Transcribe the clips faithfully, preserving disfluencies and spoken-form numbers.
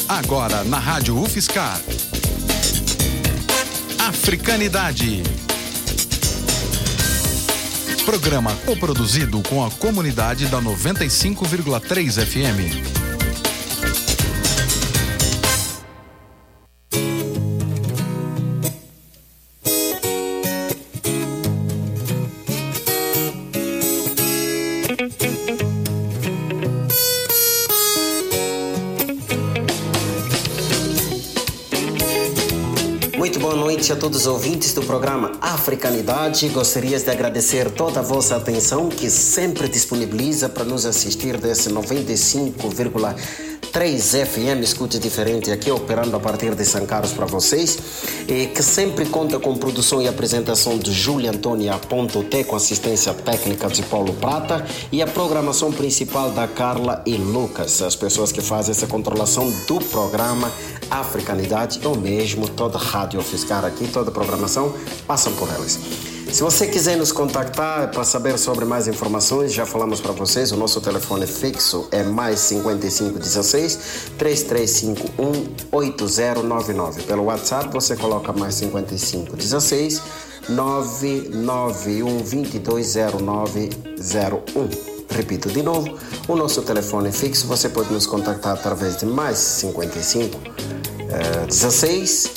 Agora na Rádio UFSCar. Africanidade. Programa coproduzido com a comunidade da noventa e cinco vírgula três F M. A todos os ouvintes do programa Africanidade, gostaria de agradecer toda a vossa atenção que sempre disponibiliza para nos assistir desse noventa e cinco vírgula três F M, escute diferente aqui, operando a partir de São Carlos para vocês, e que sempre conta com produção e apresentação de Júlia Antônia Ponto T, com assistência técnica de Paulo Prata e a programação principal da Carla e Lucas, as pessoas que fazem essa controlação do programa Africanidade, ou mesmo toda a Rádio UFSCar aqui, toda a programação passam por elas. Se você quiser nos contactar para saber sobre mais informações, já falamos para vocês, o nosso telefone fixo é mais cinquenta e cinco dezesseis, três três cinco um, oito zero nove nove. Pelo WhatsApp você coloca mais cinquenta e cinco dezesseis, nove nove um, dois dois zero nove zero um. Repito de novo, o nosso telefone fixo você pode nos contactar através de mais cinquenta e cinco, dezesseis,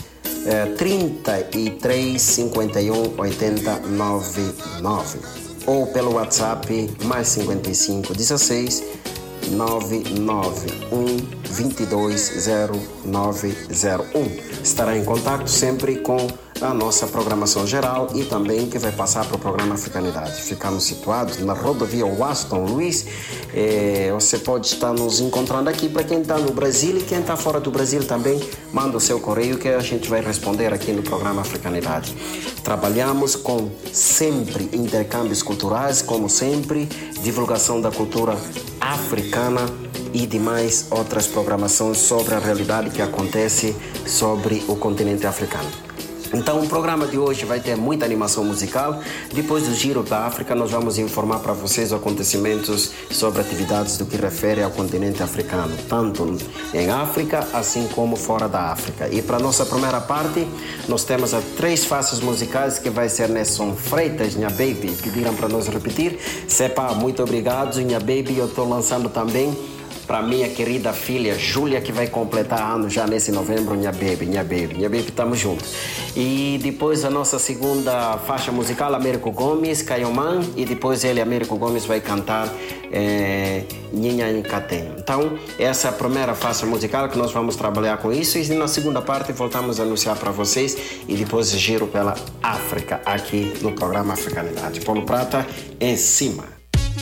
trinta e três, cinquenta e um, oitenta, noventa e nove, ou pelo WhatsApp mais cinquenta e cinco, dezesseis, nove nove um, dois dois zero nove zero um. Estará em contato sempre com a nossa programação geral e também que vai passar para o programa Africanidade. Ficamos situados na rodovia Washington Luiz. É, você pode estar nos encontrando aqui. Para quem está no Brasil e quem está fora do Brasil também, manda o seu correio que a gente vai responder aqui no programa Africanidade. Trabalhamos com sempre intercâmbios culturais, como sempre, divulgação da cultura africana e demais outras programações sobre a realidade que acontece sobre o continente africano. Então, o programa de hoje vai ter muita animação musical. Depois do Giro da África, nós vamos informar para vocês acontecimentos sobre atividades do que refere ao continente africano, tanto em África, assim como fora da África. E para a nossa primeira parte, nós temos as três faixas musicais que vai ser Nelson Freitas, Nha Baby. Pediram para nós repetir. Sepa, muito obrigado, Nha Baby. Eu estou lançando também para minha querida filha Júlia, que vai completar anos já nesse novembro, Nha Baby, Nha Baby, Nha Baby, estamos juntos. E depois a nossa segunda faixa musical, Américo Gomes, Caioman, e depois ele, Américo Gomes, vai cantar é, Nhinha Ncatem. Então, essa é a primeira faixa musical que nós vamos trabalhar com isso, e na segunda parte voltamos a anunciar para vocês, e depois giro pela África, aqui no programa Africanidade. Paulo Prata, em cima.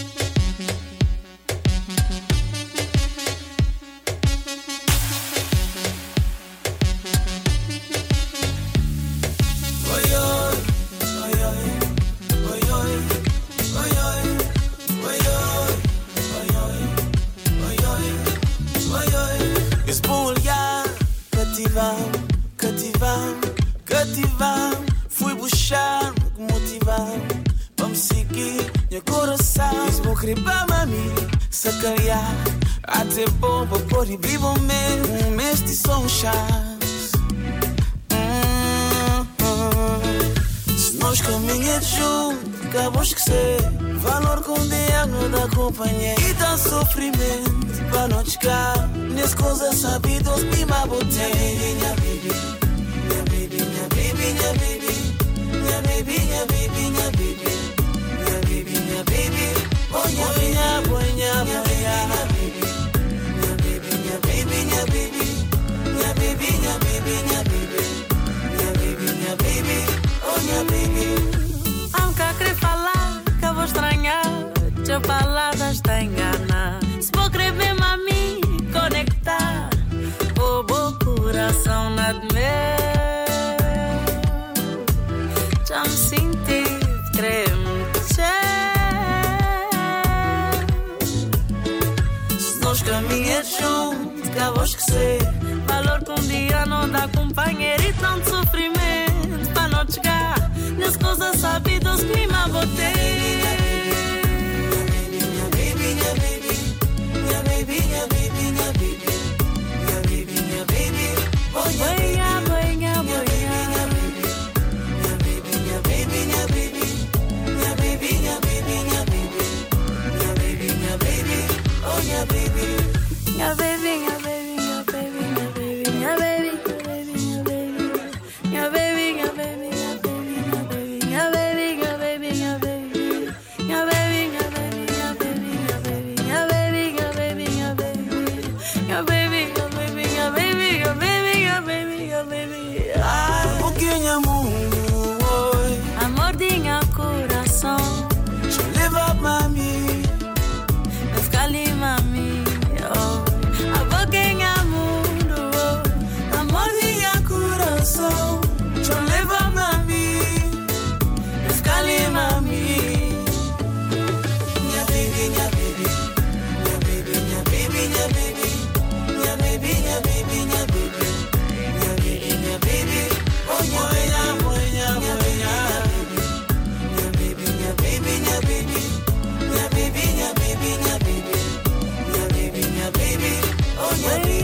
Até bom para pôr e vivo mesmo, mês de som chás. Se nós caminhamos juntos, acabamos que ser valor com o diálogo da companhia. E dá sofrimento para não chegar nesse coisa sabidas que me botei. Minha baby, minha baby, minha baby, minha baby, minha baby, minha baby, minha baby, minha baby, minha baby, oh minha minha minha minha baby. Minha baby, minha baby, minha baby, minha baby, minha baby, minha baby, oh minha baby. Há um que querer falar, que eu vou estranhar, tua palavra está engana. Se vou querer mesmo a mim conectar, o bom coração na de meu. Já me senti creme, se nós caminhamos juntos, acabou esquecer valor que um dia não dá companheiro e tanto sofrimento para não chegar nesse coisa sabidas que me botei. Minha baby, minha baby, minha baby, minha baby, minha baby, minha baby, minha your baby, your baby, your baby, your baby, your baby, your baby. Ai, o que é mundo, oi. Amor de minha coração. Deixa eu levar mami. Vai ficar ali, mami. Oh. A boca em mundo, oh. Amor de minha coração. Deixa eu levar mami. Vai ficar ali, mami. Minha baby, minha baby. Minha baby, minha baby, minha baby. Minha baby, minha baby, minha baby. Minha baby, minha baby. Oh, minha baby, minha baby, minha baby. Minha baby, minha baby. Minha baby, minha baby, minha baby. Minha baby, minha baby. Oh, minha baby.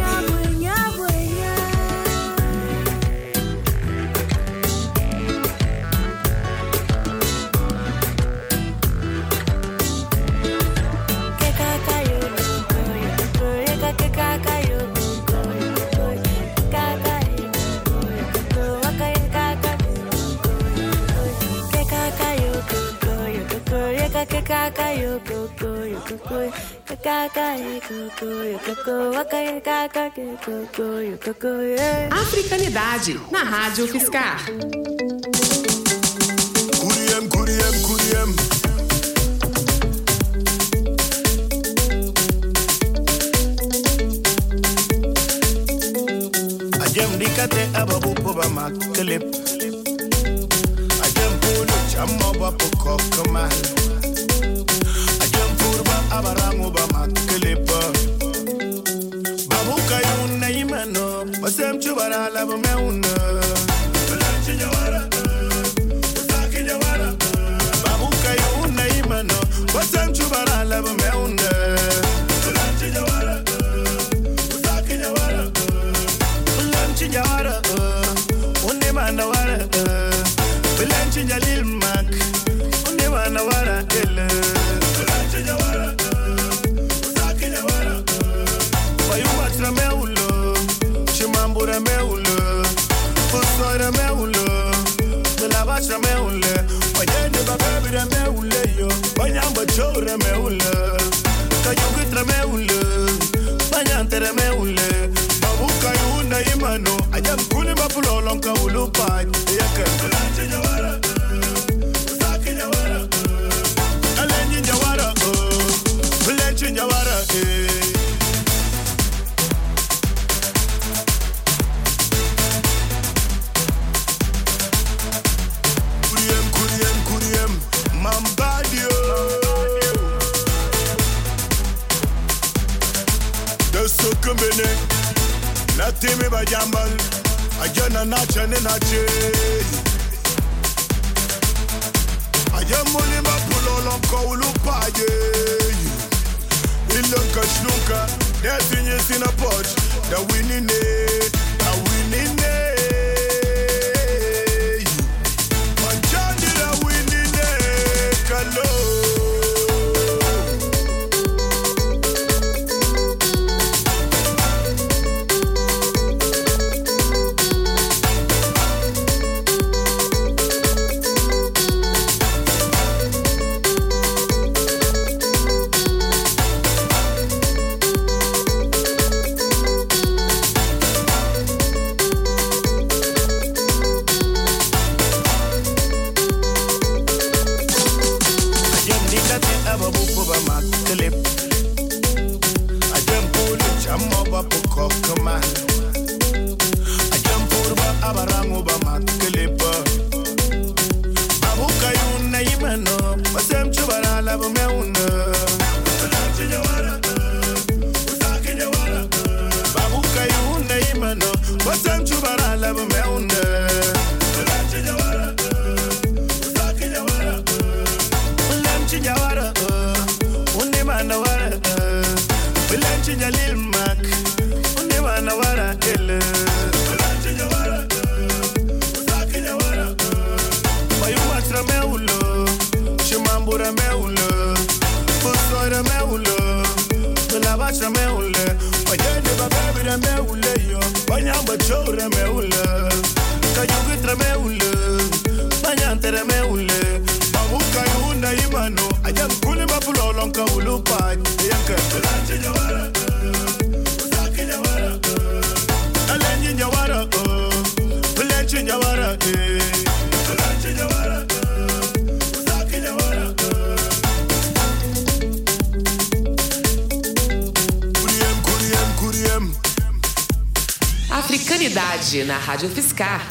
Africanidade na Rádio Fiscar. Kuriem, kuriem, kuriem. Ajem dikate ababu poba maklip. Ajem pulu chamma bapu kokamal. Ajem purba abarangu ba maklip. Babu kayun na imano. Wasem chubara labu meuna. Bulanchi jawara. Usaki jawara. Babu kayun na imano. Wasem chubara labu meuna. Bulanchi jawara. Usaki jawara. Bulanchi jawara. Unne manda wara. Bulanchi jalil mak. Unne manda wara ele. Bulanchi jawara. Usaki jawara. Bayuma tra meulo. Chimambura meulo. Pusora meulo. Bulabasha meule. Wajende babebira meule yo. Banyamba chora meule. Kayugitra meule. Banyantere meule. Babuka yuna imano. Ajam kuni bapulo lonka ulupai. Yaka. Bulanchi jawara. Usaki jawara. Alenji jawara. Bulanchi jawara. Kuriem, kuriem, kuriem. Mambadio. Desokumbene. Natimi bajambal. Ajana nachane nache. Ayamuli mapulo lonko ulupaye. Ilonka shnunka. Desinye sina poch. Da winine. Da winine. Manjani da winine. Kalo. Lonka ulupa, yaka. Bulanchi jawara, usaki Africanidade na Rádio Fiscar.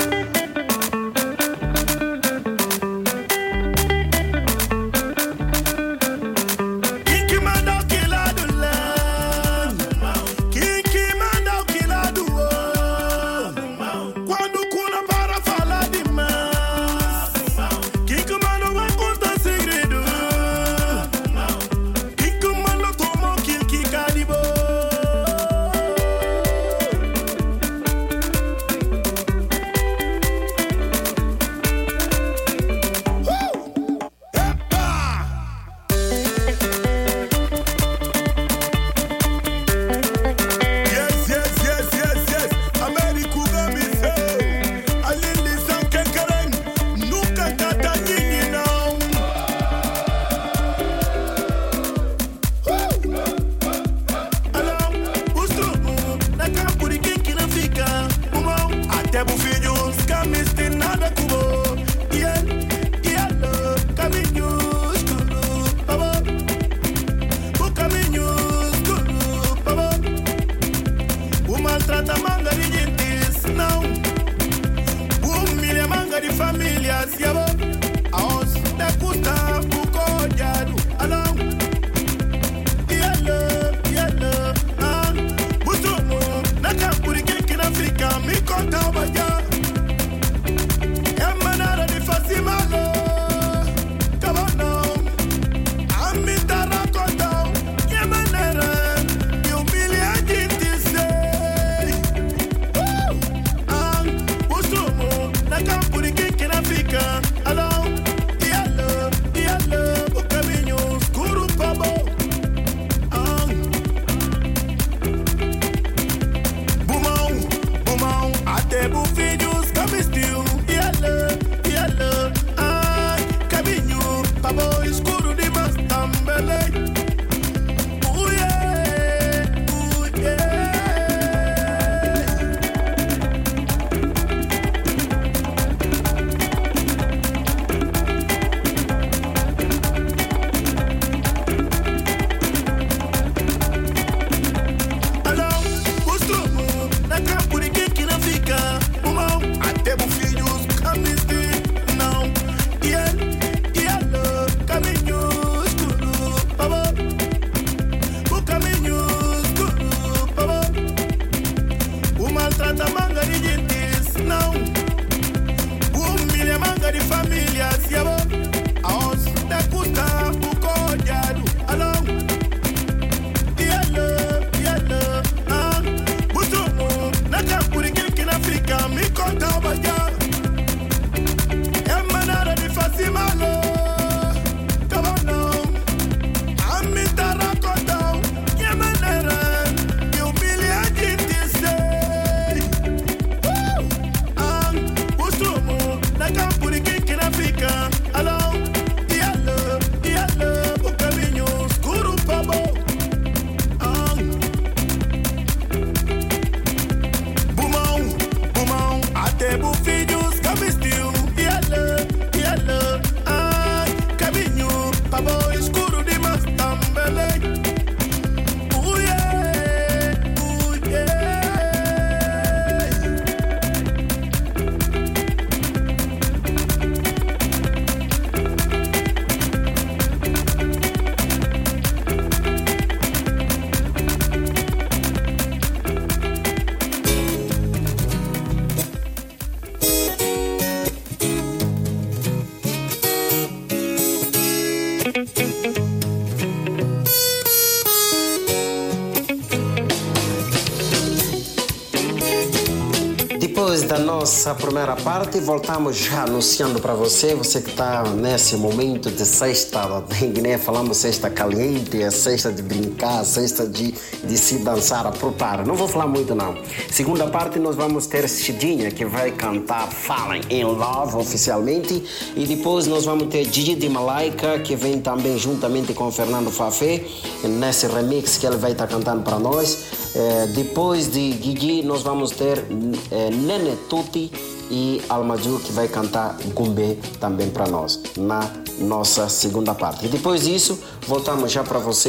Depois da nossa primeira parte, voltamos já anunciando para você, você que está nesse momento de sexta em Guiné, falamos sexta caliente, é sexta de brincar, sexta de, de se dançar, apropar. Não vou falar muito não. Segunda parte nós vamos ter Cidinha, que vai cantar Falling in Love oficialmente, e depois nós vamos ter Gigi de Malaika, que vem também juntamente com o Fernando Fafé, nesse remix que ele vai estar cantando para nós. É, depois de Gigi nós vós ter é, Nene Tuti e Almaju, que vai cantar Gumbe também para nós na nossa segunda parte. E depois disso voltamos já para vocês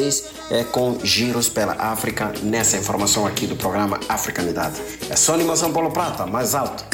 é com Giros pela África, nessa informação aqui do programa Africanidade. É só animação Paulo Prata, mais alto.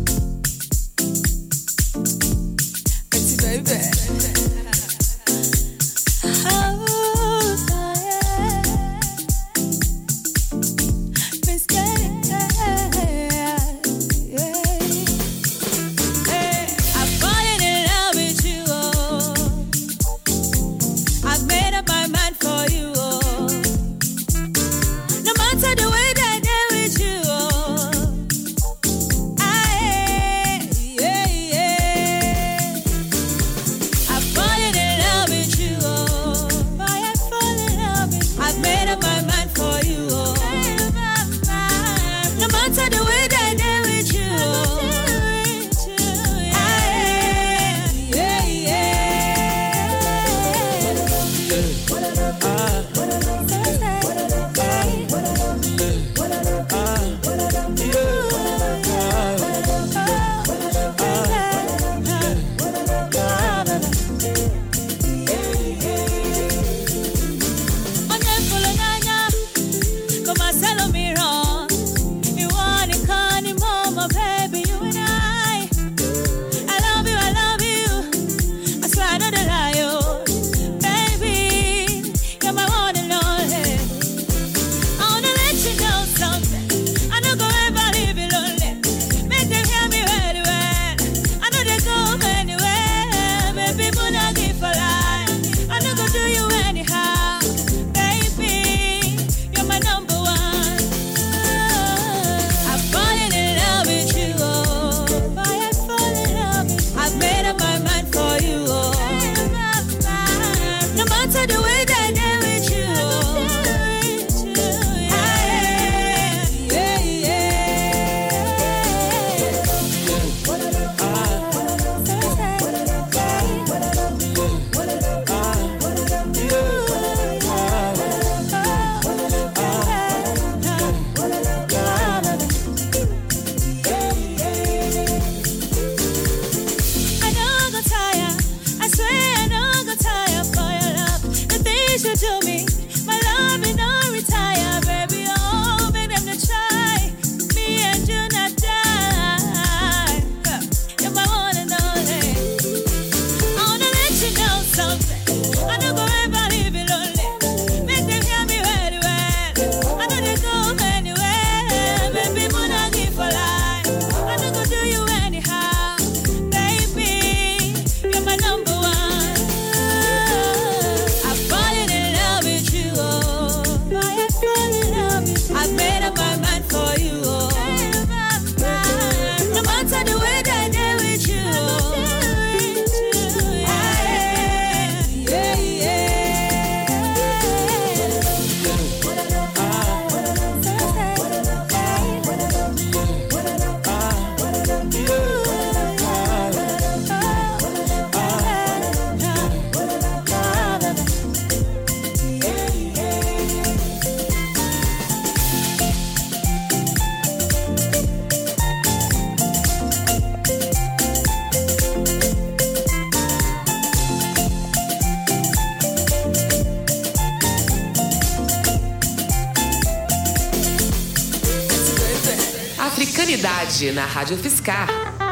Africanidade na Rádio Fiscar.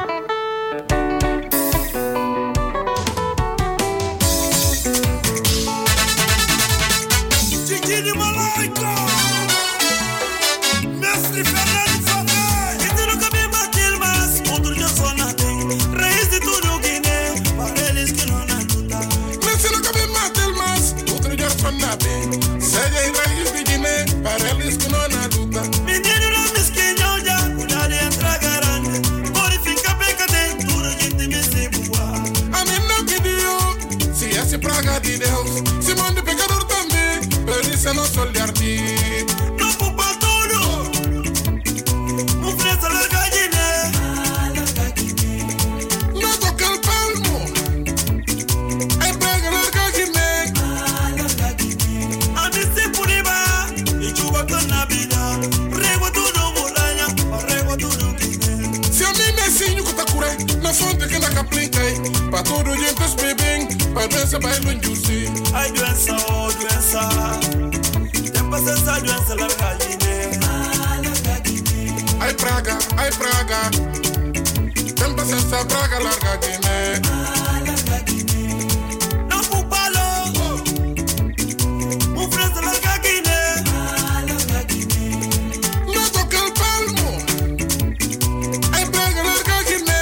Para todo gente es bebé, para doença vai longe. Ai doença, oh doença. Ai praga, ai praga, tempa senza praga larga Guiné. Não pupalo, um frente larga Guiné. Não toca o palmo, ai praga larga Guiné.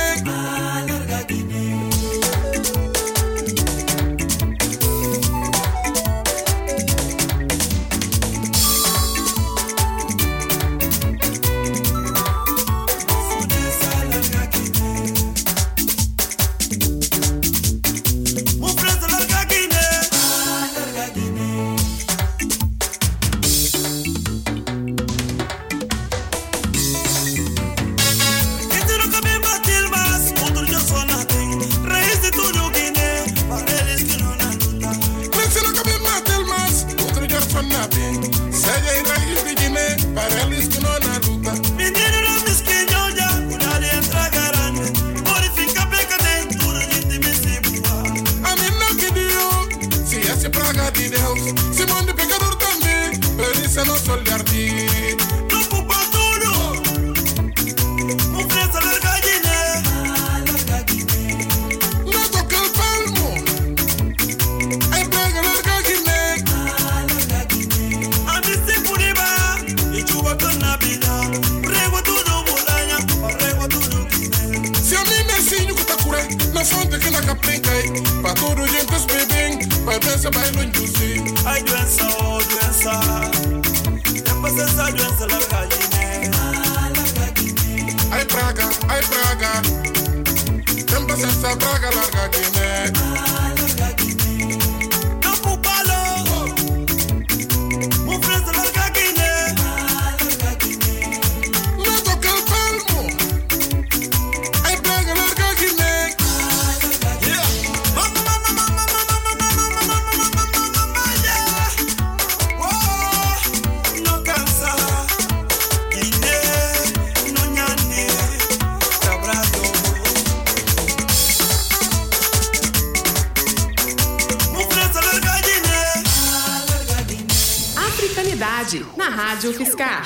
Na Rádio Fiscar.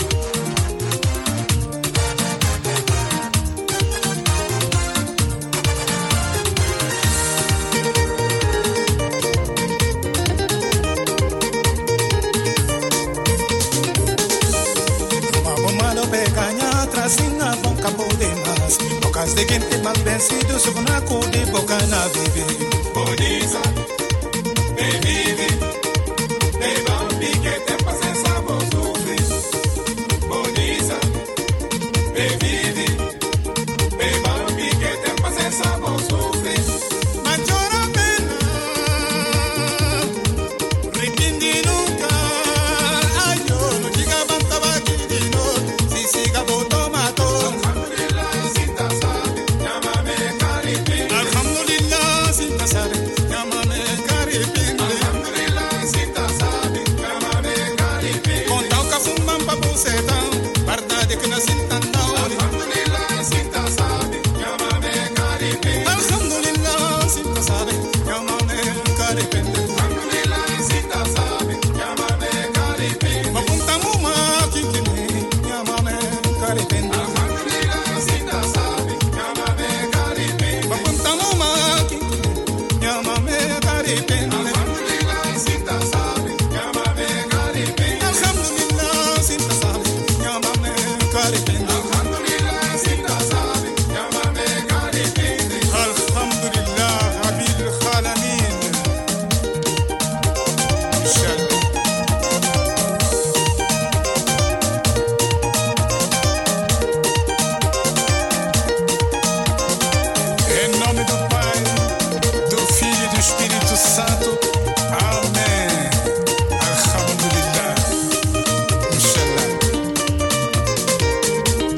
Malo pecanha tracinha vão cabo demais. Bocas de quem tem mal vencido, se for na cor de boca na vive. Bonisa, baby, baby, pique te passa sabor sofrer. Bonisa, baby, baby, pique te passa sabor sofrer. Majora pena, ripindi nunca. Ayo, no diga banta bakidino, si siga botomato. Alhamdulillah, si ta sabe, llámame caripin. Alhamdulillah, si ta sabe, llámame caripin. Alhamdulillah, si ta sabe, llámame caripin. Conta o cafumban pa bucetão, verdade que nasce tão não. Alhamdulillah, si ta sabe, llámame caripin. Alhamdulillah, si ta sabe, llámame caripin. Alhamdulillah, si ta sabe, llámame caripin. Mapunta muma kikini, llámame caripin. Alhamdulillah, si ta sabe, llámame caripin. Mapunta muma kikini, llámame caripin. Alhamdulillah, si ta sabe, llámame caripin. Alhamdulillah, si ta sabe, llámame caripin. Alhamdulillah, si ta sabe, llámame caripin. Alhamdulillah, Abil Khalamin. Inshallah. Em nome do Pai, do Filho e do Espírito Santo. Amém. Alhamdulillah. Inshallah.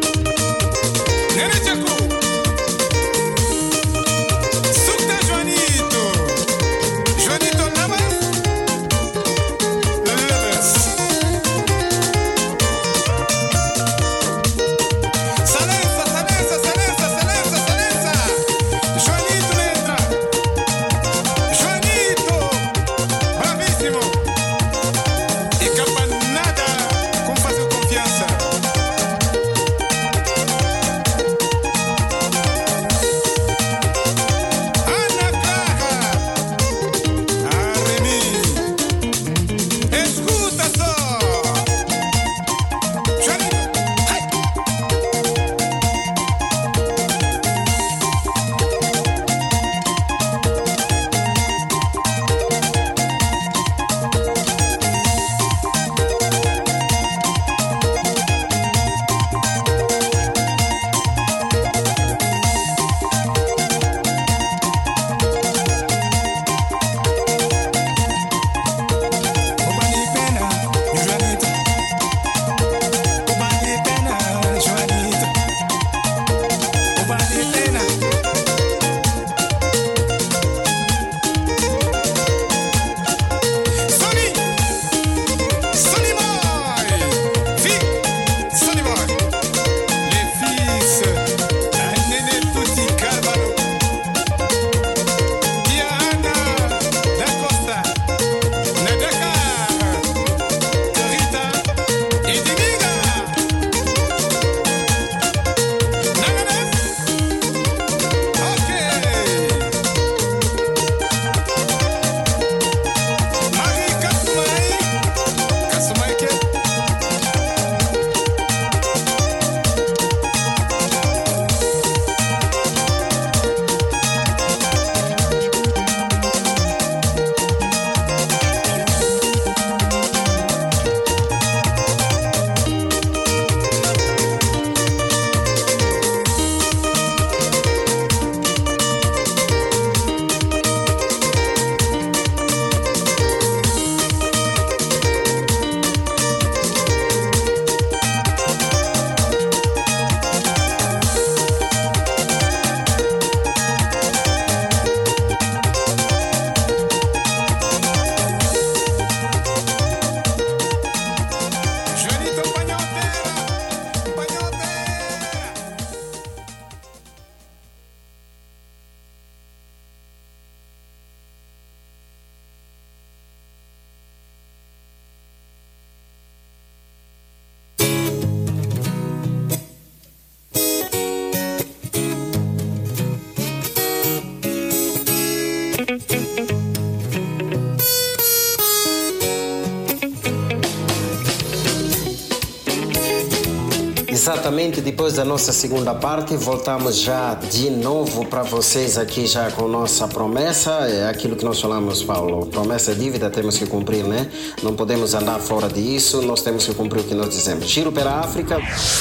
Exatamente, depois da nossa segunda parte, voltamos já de novo para vocês aqui já com nossa promessa. É aquilo que nós falamos, Paulo. Promessa é dívida, temos que cumprir, né? Não podemos andar fora disso, nós temos que cumprir o que nós dizemos. Giro pela África.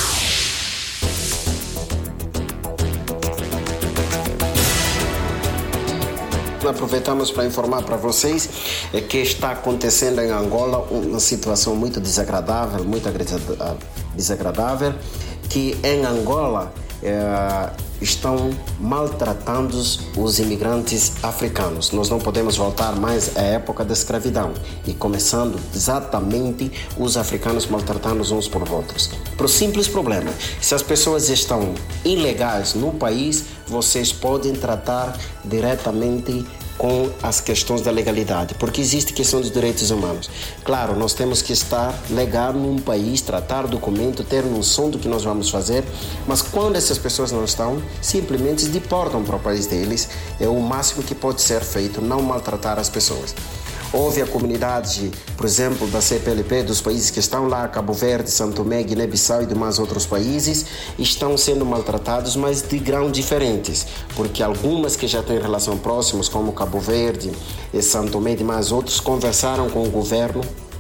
Aproveitamos para informar para vocês que está acontecendo em Angola uma situação muito desagradável, muito desagradável, que em Angola eh, estão maltratando os imigrantes africanos. Nós não podemos voltar mais à época da escravidão e começando exatamente os africanos maltratando uns por outros. Por simples problema, se as pessoas estão ilegais no país, vocês podem tratar diretamente com as questões da legalidade, porque existe questão dos direitos humanos. Claro, nós temos que estar legal num país, tratar documento, ter noção do que nós vamos fazer, mas quando essas pessoas não estão, simplesmente deportam para o país deles. É o máximo que pode ser feito, não maltratar as pessoas. Houve a comunidade, por exemplo, da C P L P, dos países que estão lá, Cabo Verde, São Tomé, Guiné-Bissau e demais outros países, estão sendo maltratados, mas de grãos diferentes, porque algumas que já têm relação próximas, como Cabo Verde, São Tomé e demais outros, conversaram com o governo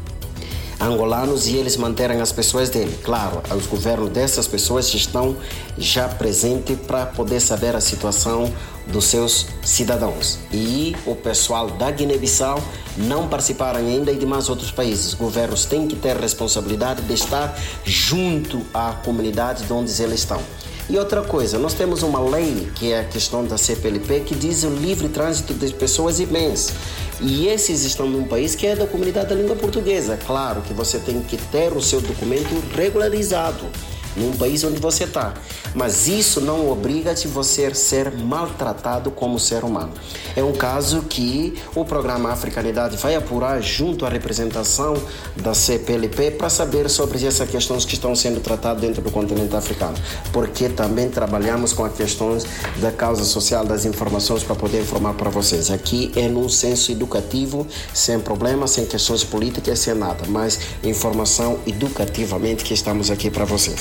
angolanos e eles manterem as pessoas dele. Claro, os governos dessas pessoas estão já presentes para poder saber a situação dos seus cidadãos. E o pessoal da Guiné-Bissau não participaram ainda e demais outros países. Os governos têm que ter responsabilidade de estar junto à comunidade de onde eles estão. E outra coisa, nós temos uma lei, que é a questão da C P L P, que diz o livre trânsito de pessoas e bens. E esses estão num país que é da comunidade da língua portuguesa. Claro que você tem que ter o seu documento regularizado num país onde você está. Mas isso não obriga a você a ser maltratado como ser humano. É um caso que o programa Africanidade vai apurar junto à representação da C P L P para saber sobre essas questões que estão sendo tratadas dentro do continente africano. Porque também trabalhamos com as questões da causa social, das informações para poder informar para vocês. Aqui é num senso educativo, sem problema, sem questões políticas, sem nada, mas informação educativamente que estamos aqui para vocês.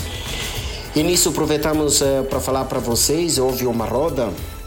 E nisso aproveitamos uh, para falar para vocês, houve uma roda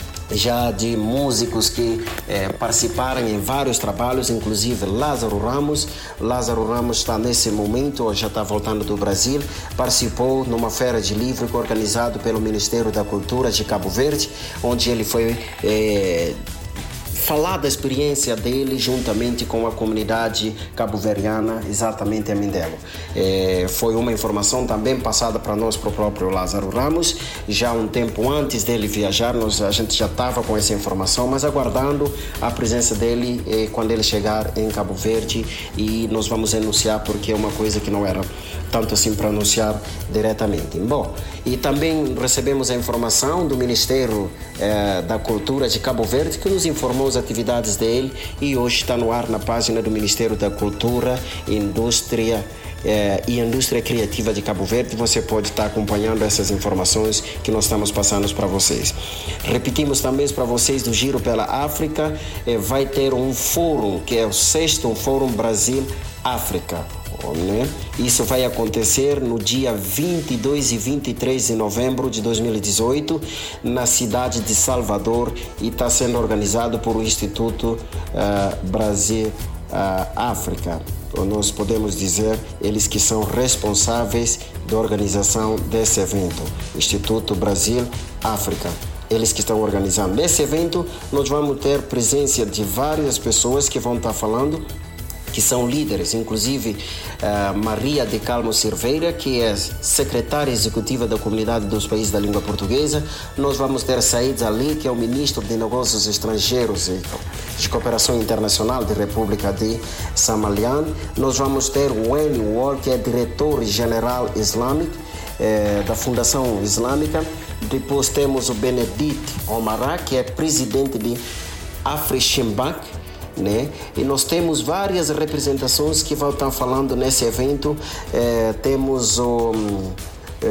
já de músicos que eh, participaram em vários trabalhos, inclusive Lázaro Ramos. Lázaro Ramos está nesse momento, já está voltando do Brasil, participou numa feira de livro organizado pelo Ministério da Cultura de Cabo Verde, onde ele foi eh, falar da experiência dele juntamente com a comunidade cabo-verdiana, exatamente a Mindelo. É, foi uma informação também passada para nós, para o próprio Lázaro Ramos. Já um tempo antes dele viajar, nós, a gente já estava com essa informação, mas aguardando a presença dele é, quando ele chegar em Cabo Verde, e nós vamos anunciar, porque é uma coisa que não era tanto assim para anunciar diretamente. Bom, e também recebemos a informação do Ministério eh, da Cultura de Cabo Verde, que nos informou as atividades dele, e hoje está no ar na página do Ministério da Cultura, Indústria eh, e Indústria Criativa de Cabo Verde. Você pode estar acompanhando essas informações que nós estamos passando para vocês. Repetimos também para vocês do Giro pela África, eh, vai ter um fórum, que é o sexto Fórum Brasil-África. Né? Isso vai acontecer no dia vinte e dois e vinte e três de novembro de dois mil e dezoito, na cidade de Salvador, e está sendo organizado por o Instituto uh, Brasil uh, África. Então, nós podemos dizer, eles que são responsáveis da organização desse evento, Instituto Brasil África. Eles que estão organizando. Nesse evento, nós vamos ter presença de várias pessoas que vão estar falando, que são líderes, inclusive uh, Maria de Calmo Silveira, que é secretária executiva da Comunidade dos Países da Língua Portuguesa. Nós vamos ter Said Ali, que é o ministro de Negócios Estrangeiros e de Cooperação Internacional da República de Somaliland. Nós vamos ter o Wayne Wall, que é diretor-geral islâmico eh, da Fundação Islâmica. Depois temos o Benedict Omará, que é presidente de Africhimbak, né? E nós temos várias representações que vão estar falando nesse evento. É, temos o é,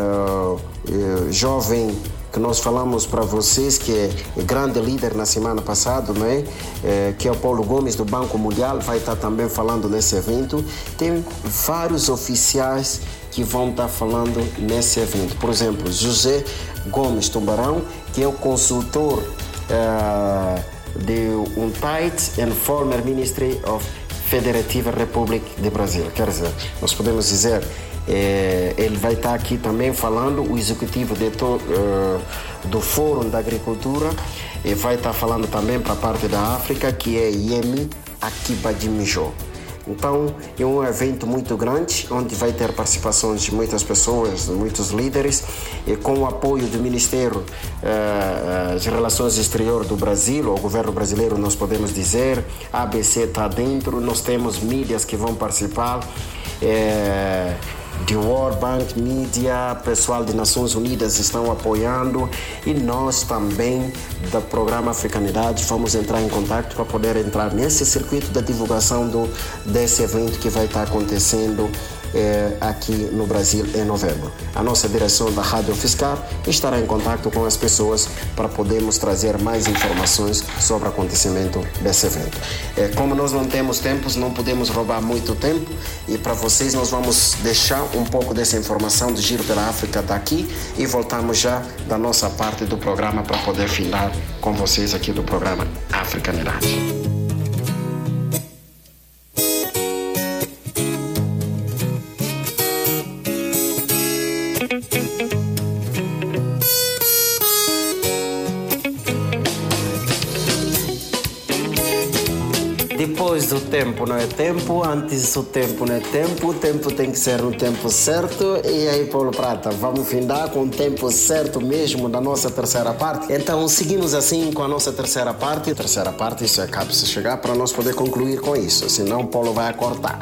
é, jovem que nós falamos para vocês, que é grande líder na semana passada, né? É, que é o Paulo Gomes, do Banco Mundial, vai estar também falando nesse evento. Tem vários oficiais que vão estar falando nesse evento. Por exemplo, José Gomes Tubarão, que é o consultor uh, de U N T A I T and former Ministry of Federative Republic de Brasil. Quer dizer, nós podemos dizer, eh, ele vai estar aqui também falando, o executivo de to, uh, do Fórum da Agricultura, e vai estar falando também para a parte da África, que é Yemi Akibadimijo. Então, é um evento muito grande, onde vai ter participações de muitas pessoas, de muitos líderes, e com o apoio do Ministério uh, de Relações Exteriores do Brasil, o governo brasileiro, nós podemos dizer, a A B C está dentro, nós temos mídias que vão participar, uh, de World Bank Media, pessoal de Nações Unidas estão apoiando, e nós também do programa Africanidade vamos entrar em contato para poder entrar nesse circuito da divulgação do, desse evento que vai estar acontecendo eh, aqui no Brasil em novembro. A nossa direção da Rádio Fiscar estará em contato com as pessoas para podermos trazer mais informações sobre o acontecimento desse evento. Eh, como nós não temos tempo, não podemos roubar muito tempo, e para vocês nós vamos deixar um pouco dessa informação do Giro pela África daqui e voltamos já da nossa parte do programa para poder findar com vocês aqui do programa Africanidade. Depois do tempo não é tempo, antes do tempo não é tempo, o tempo tem que ser no tempo certo. E aí, Paulo Prata, vamos findar com o tempo certo mesmo da nossa terceira parte? Então, seguimos assim com a nossa terceira parte. A terceira parte, isso acaba de chegar para nós poder concluir com isso, senão o Paulo vai cortar.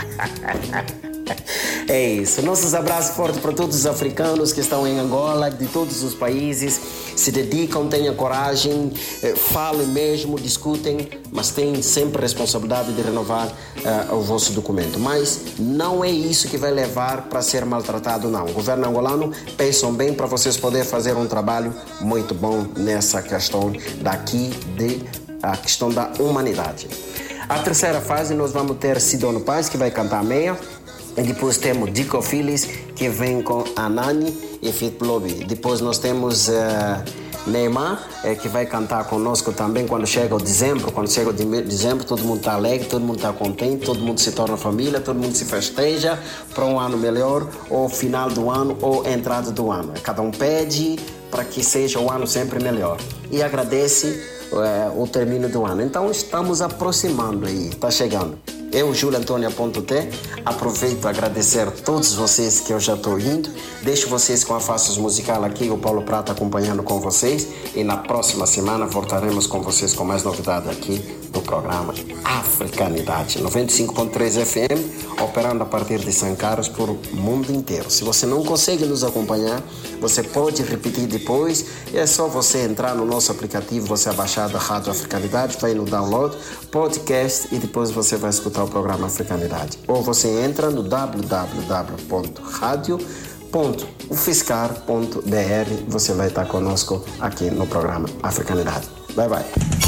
É isso. Nossos abraços fortes para todos os africanos que estão em Angola, de todos os países. Se dedicam, tenham coragem, eh, falem mesmo, discutem, mas têm sempre a responsabilidade de renovar uh, o vosso documento. Mas não é isso que vai levar para ser maltratado, não. O governo angolano pensam bem para vocês poderem fazer um trabalho muito bom nessa questão daqui, de, a questão da humanidade. A terceira fase nós vamos ter Sidono Paz, que vai cantar a meia. E depois temos Dico Phillies, que vem com Anani e Fit Lobby. Depois nós temos uh, Neymar, eh, que vai cantar conosco também quando chega o dezembro. Quando chega o de dezembro, todo mundo está alegre, todo mundo está contente, todo mundo se torna família, todo mundo se festeja para um ano melhor, ou final do ano, ou entrada do ano. Cada um pede para que seja o ano sempre melhor. E agradece eh, o término do ano. Então estamos aproximando aí, está chegando. Eu, Júlio Antônio Ponto T, aproveito a agradecer a todos vocês que eu já estou indo. Deixo vocês com a Faces Musical aqui, o Paulo Prata acompanhando com vocês. E na próxima semana voltaremos com vocês com mais novidade aqui do programa Africanidade. noventa e cinco ponto três F M, operando a partir de São Carlos por o mundo inteiro. Se você não consegue nos acompanhar, você pode repetir depois. É só você entrar no nosso aplicativo, você abaixar da Rádio Africanidade, vai no download, podcast, e depois você vai escutar o programa Africanidade. Ou você entra no w w w ponto radio ponto ufiscar ponto b r, você vai estar conosco aqui no programa Africanidade. Bye bye.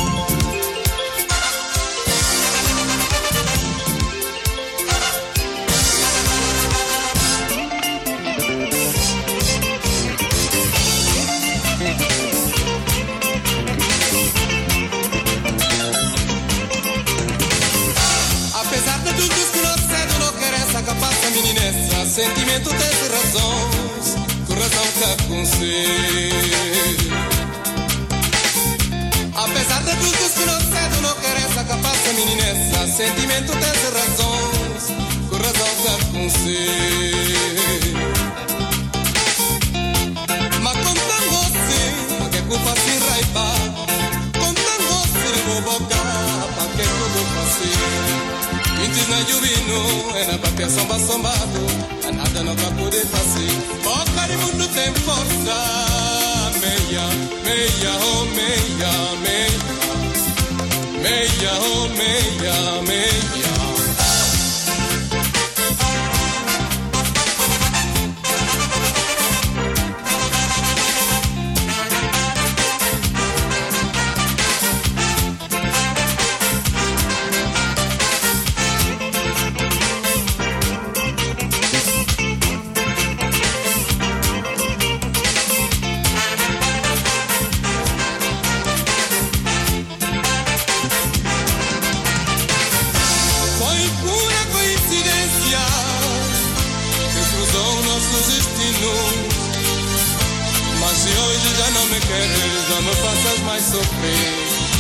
Sentimento tem razões, com razão que aconselho. Apesar de tudo que não cedo, não quer essa capaz meninessa. Sentimento tem razões, com razão que aconselho. Mas com tão você, que culpa se raiva. Com tão você, vou bocar, para que tudo passe. Intis na jubino, é na papel samba sambado, a nada não vai poder fazer. O carimbo tem força, meia, meia, oh meia, meia, meia, oh meia, meia. Se hoje já não me queres, não me faças mais sofrer.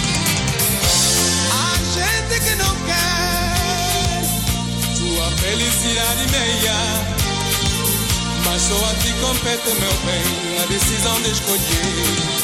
Há gente que não quer tua felicidade meia, mas só a ti compete, meu bem, a decisão de escolher.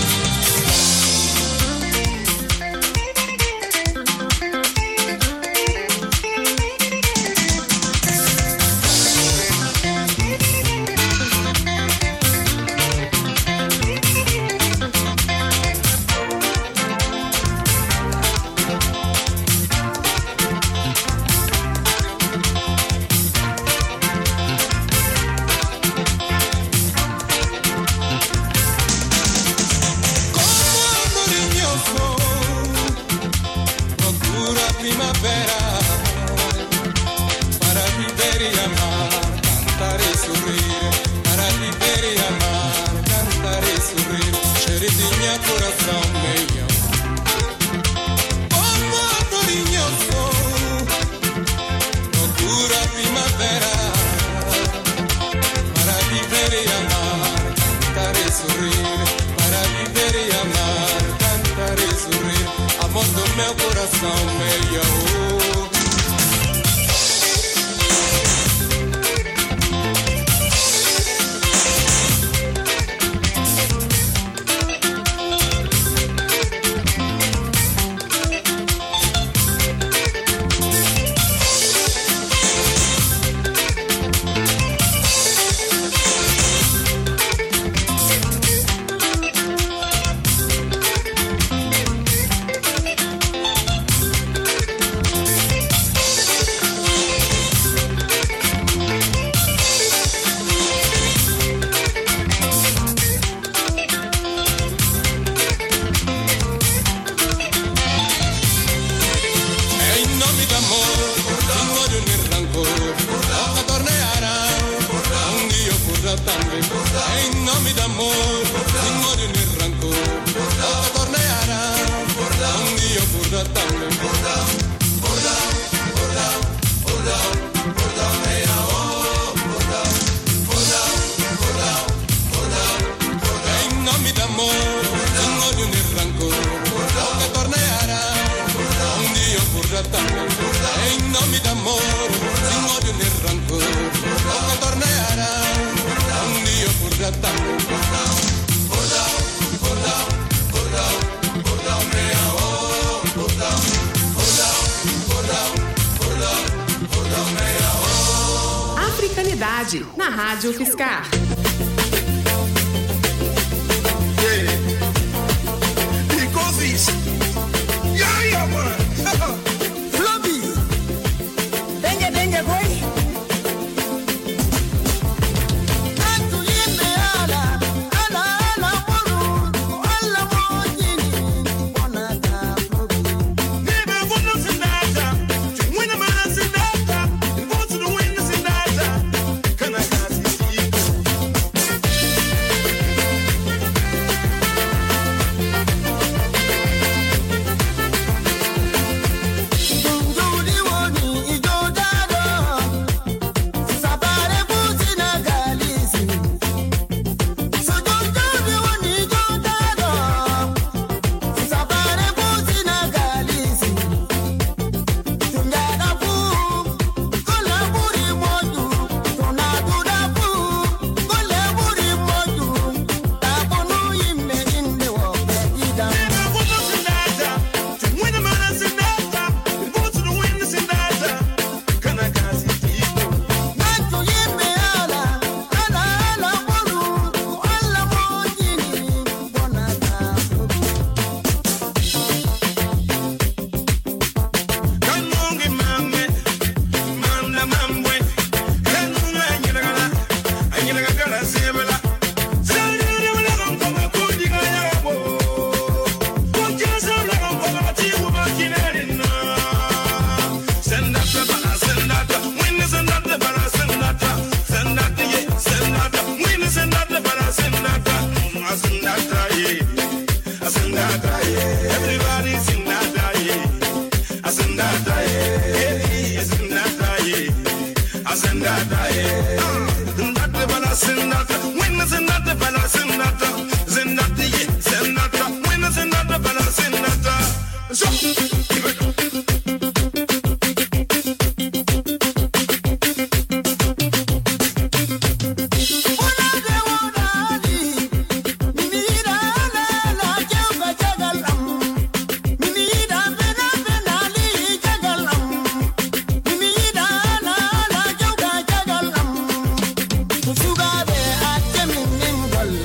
Africanidade, na Rádio Fiscar. When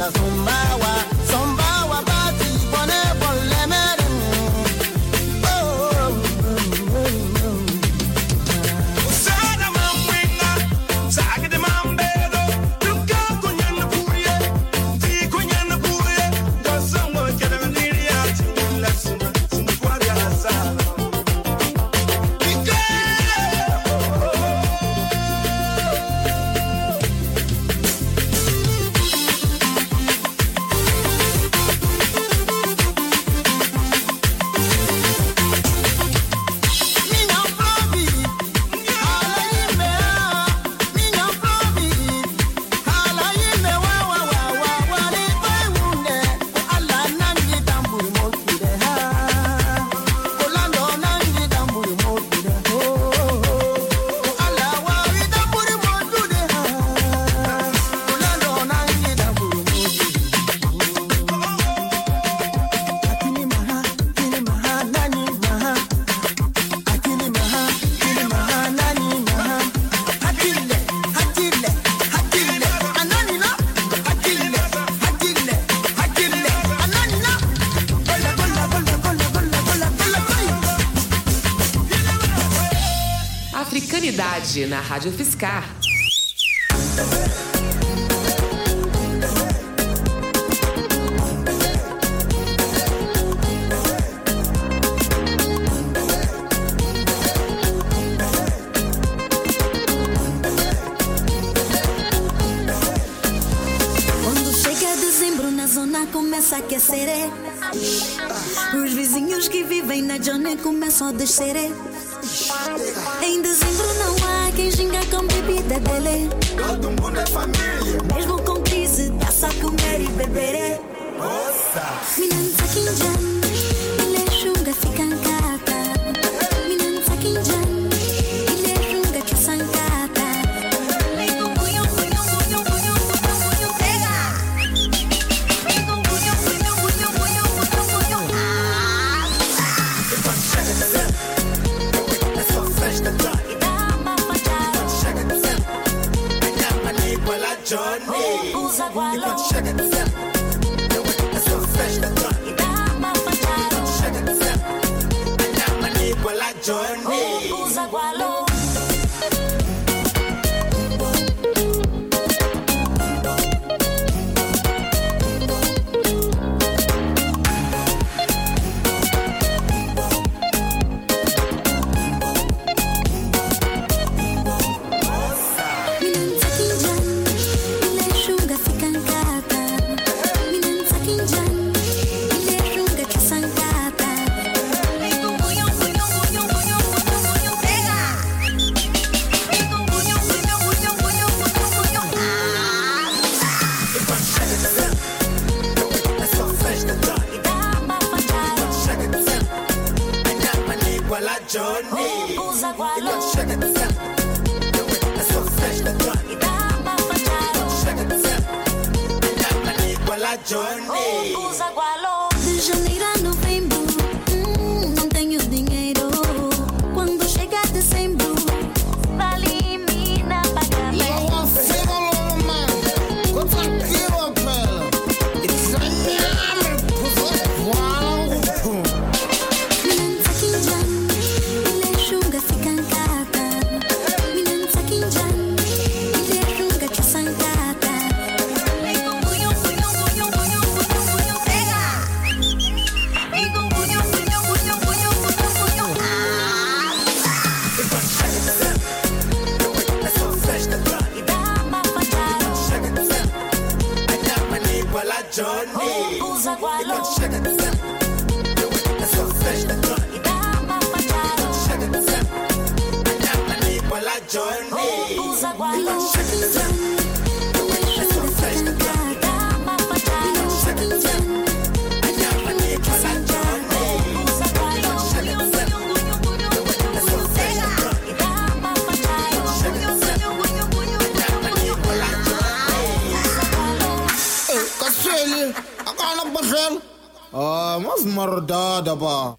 Africanidade na Rádio Fiscar. Quando chega dezembro na zona começa a aquecer. Os vizinhos que vivem na zona começam a descer. Em dezembro não há quem ginga com bebida dele. Todo mundo é família. Mesmo com crise, dá-se a comer e beber. Minan sakinjan, ile shunga fikankata. Minan sakinjan, ile shunga chusankata. Lengo buyo buyo buyo buyo buyo buyo pega. Lengo buyo buyo buyo buyo buyo buyo. Johnny, usa gualo. chega de ser. É sua festa, Johnny. Chega de ser. Minha manipula, Johnny. Usa gualo. Johnny, usa gualo. chega de ser. É sua festa, Johnny. Chega de ser. Minha manipula, Johnny. Usa gualo. De janeiro a novembro, hum, não tenho dinheiro. Quando chega dezembro, vale mina pagar. E eu afirmo logo, mano. Quanto aquilo, pela? It's a name, gualo. Minan sakinjan, ile shunga fikankata. Minan sakinjan, ile shunga chusankata. Lengo buyo buyo buyo buyo buyo buyo pega. Lengo buyo buyo buyo buyo buyo buyo. É sua festa, Johnny. Chega de ser. Minha manipula, Johnny. Usa gualo. Chega de ser. É sua festa, Johnny. Chega de ser. Minha manipula, Johnny. Usa gualo. Chega de ser. É sua festa, Johnny. Chega de ser. Minha manipula, Johnny. Usa gualo. Chega de ser. É sua festa, Johnny. Chega de ser. Minha manipula, Johnny. Ei, Casseli, agora não pode. Ah, mas mardada, pá.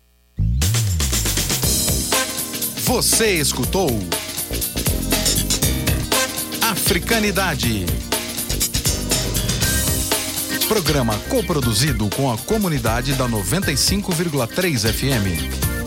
Você escutou Africanidade. Programa coproduzido com a comunidade da noventa e cinco vírgula três F M.